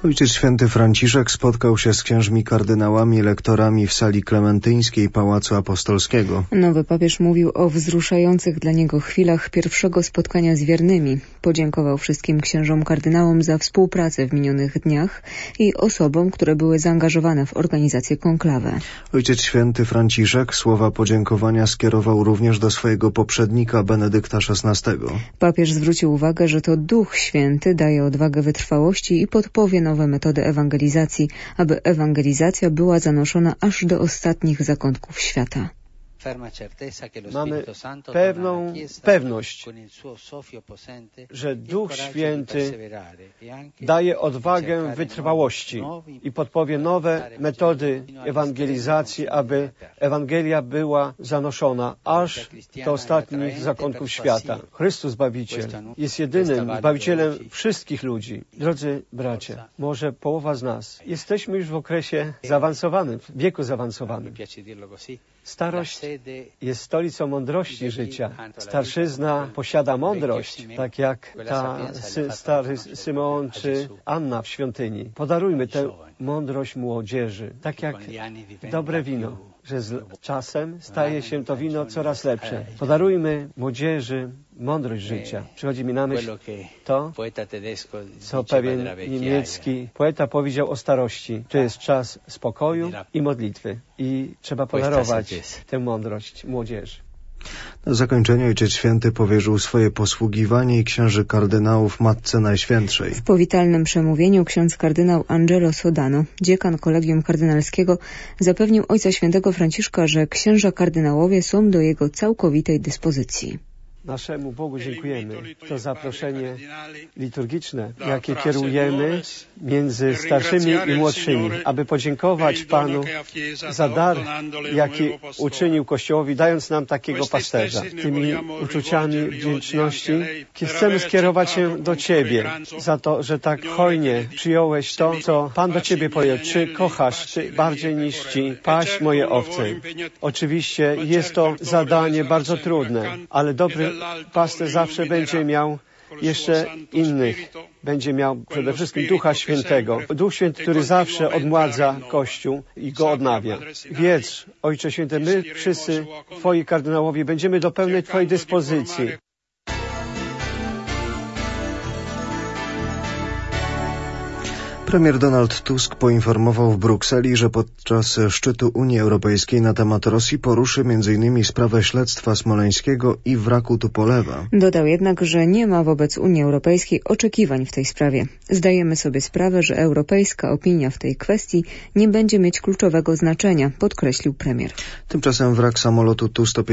Ojciec Święty Franciszek spotkał się z księżmi kardynałami, lektorami w sali klementyńskiej Pałacu Apostolskiego. Nowy papież mówił o wzruszających dla niego chwilach pierwszego spotkania z wiernymi. Podziękował wszystkim księżom kardynałom za współpracę w minionych dniach i osobom, które były zaangażowane w organizację konklawy. Ojciec Święty Franciszek słowa podziękowania skierował również do swojego poprzednika Benedykta XVI. Papież zwrócił uwagę, że to Duch Święty daje odwagę wytrwałości i podpowie nowe metody ewangelizacji, aby ewangelizacja była zanoszona aż do ostatnich zakątków świata. Mamy pewną pewność, że Duch Święty daje odwagę wytrwałości i podpowie nowe metody ewangelizacji, aby Ewangelia była zanoszona aż do ostatnich zakątków świata. Chrystus Zbawiciel jest jedynym Zbawicielem wszystkich ludzi. Drodzy bracia, może połowa z nas jesteśmy już w okresie zaawansowanym, w wieku zaawansowanym. Starość jest stolicą mądrości życia. Starszyzna posiada mądrość, tak jak stary Symeon czy Anna w świątyni. Podarujmy tę mądrość młodzieży, tak jak dobre wino, że z czasem staje się to wino coraz lepsze. Podarujmy młodzieży mądrość życia. Przychodzi mi na myśl to, co pewien niemiecki poeta powiedział o starości. To jest czas spokoju i modlitwy. I trzeba podarować tę mądrość młodzieży. Na zakończenie Ojciec Święty powierzył swoje posługiwanie i księży kardynałów Matce Najświętszej. W powitalnym przemówieniu ksiądz kardynał Angelo Sodano, dziekan Kolegium Kardynalskiego, zapewnił Ojca Świętego Franciszka, że księża kardynałowie są do jego całkowitej dyspozycji. Naszemu Bogu dziękujemy za zaproszenie liturgiczne, jakie kierujemy między starszymi i młodszymi, aby podziękować Panu za dar, jaki uczynił Kościołowi, dając nam takiego pasterza. Tymi uczuciami wdzięczności chcemy skierować się do Ciebie za to, że tak hojnie przyjąłeś to, co Pan do Ciebie powiedział. Czy kochasz Ty bardziej niż Ci paść moje owce? Oczywiście jest to zadanie bardzo trudne, ale dobry pasterz zawsze będzie miał jeszcze innych. Będzie miał przede wszystkim Ducha Świętego. Duch Święty, który zawsze odmładza Kościół i go odnawia. Wiedz, Ojcze Święty, my wszyscy Twoi kardynałowie będziemy do pełnej Twojej dyspozycji. Premier Donald Tusk poinformował w Brukseli, że podczas szczytu Unii Europejskiej na temat Rosji poruszy m.in. sprawę śledztwa smoleńskiego i wraku Tupolewa. Dodał jednak, że nie ma wobec Unii Europejskiej oczekiwań w tej sprawie. Zdajemy sobie sprawę, że europejska opinia w tej kwestii nie będzie mieć kluczowego znaczenia, podkreślił premier. Tymczasem wrak samolotu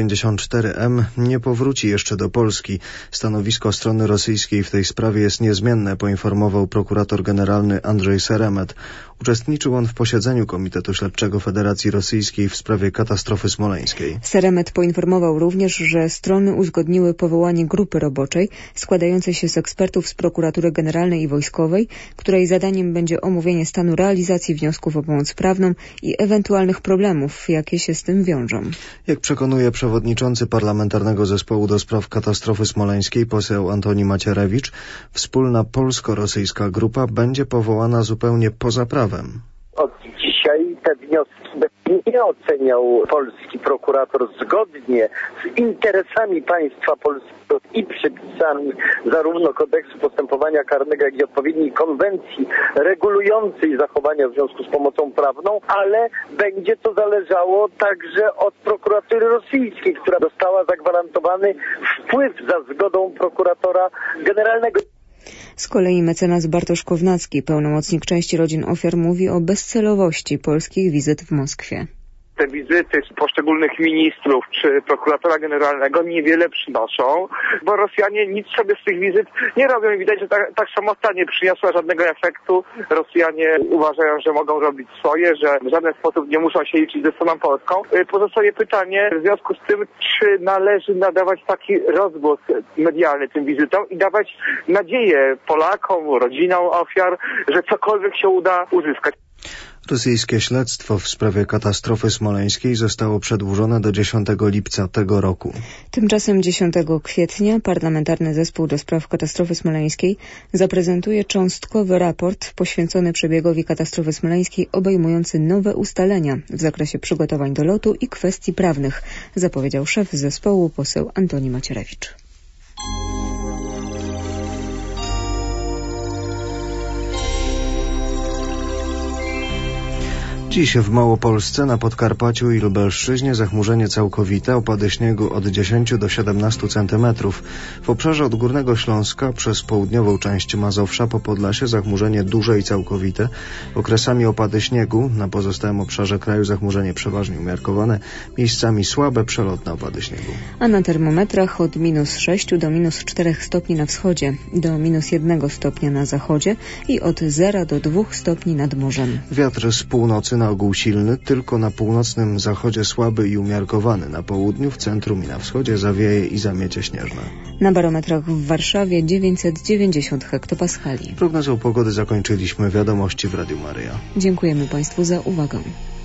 Tu-154M nie powróci jeszcze do Polski. Stanowisko strony rosyjskiej w tej sprawie jest niezmienne, poinformował prokurator generalny Andrzej Seremet. Uczestniczył on w posiedzeniu Komitetu Śledczego Federacji Rosyjskiej w sprawie katastrofy smoleńskiej. Seremet poinformował również, że strony uzgodniły powołanie grupy roboczej składającej się z ekspertów z Prokuratury Generalnej i Wojskowej, której zadaniem będzie omówienie stanu realizacji wniosków o pomoc prawną i ewentualnych problemów, jakie się z tym wiążą. Jak przekonuje przewodniczący Parlamentarnego Zespołu do Spraw Katastrofy Smoleńskiej poseł Antoni Macierewicz, wspólna polsko-rosyjska grupa będzie powołana zupełnie poza prawem. Od dzisiaj te wnioski nie oceniał polski prokurator zgodnie z interesami państwa polskiego i przepisami zarówno kodeksu postępowania karnego, jak i odpowiedniej konwencji regulującej zachowania w związku z pomocą prawną, ale będzie to zależało także od prokuratury rosyjskiej, która dostała zagwarantowany wpływ za zgodą prokuratora generalnego. Z kolei mecenas Bartosz Kownacki, pełnomocnik części rodzin ofiar, mówi o bezcelowości polskich wizyt w Moskwie. Te wizyty poszczególnych ministrów czy prokuratora generalnego niewiele przynoszą, bo Rosjanie nic sobie z tych wizyt nie robią i widać, że tak samotna nie przyniosła żadnego efektu. Rosjanie uważają, że mogą robić swoje, że w żaden sposób nie muszą się liczyć ze stroną polską. Pozostaje pytanie w związku z tym, czy należy nadawać taki rozgłos medialny tym wizytom i dawać nadzieję Polakom, rodzinom ofiar, że cokolwiek się uda uzyskać. Rosyjskie śledztwo w sprawie katastrofy smoleńskiej zostało przedłużone do 10 lipca tego roku. Tymczasem 10 kwietnia Parlamentarny Zespół do Spraw Katastrofy Smoleńskiej zaprezentuje cząstkowy raport poświęcony przebiegowi katastrofy smoleńskiej, obejmujący nowe ustalenia w zakresie przygotowań do lotu i kwestii prawnych, zapowiedział szef zespołu poseł Antoni Macierewicz. Dziś w Małopolsce, na Podkarpaciu i Lubelszczyźnie zachmurzenie całkowite, opady śniegu od 10 do 17 cm. W obszarze od Górnego Śląska przez południową część Mazowsza po Podlasie zachmurzenie duże i całkowite. Okresami opady śniegu, na pozostałym obszarze kraju zachmurzenie przeważnie umiarkowane, miejscami słabe, przelotne opady śniegu. A na termometrach od -6 do -4 stopni na wschodzie, do -1 stopnia na zachodzie i od 0 do 2 stopni nad morzem. Wiatr z północy na ogół silny, tylko na północnym zachodzie słaby i umiarkowany. Na południu, w centrum i na wschodzie zawieje i zamiecie śnieżne. Na barometrach w Warszawie 990 hektopaskali. Prognozą pogody zakończyliśmy. Wiadomości w Radiu Maryja. Dziękujemy Państwu za uwagę.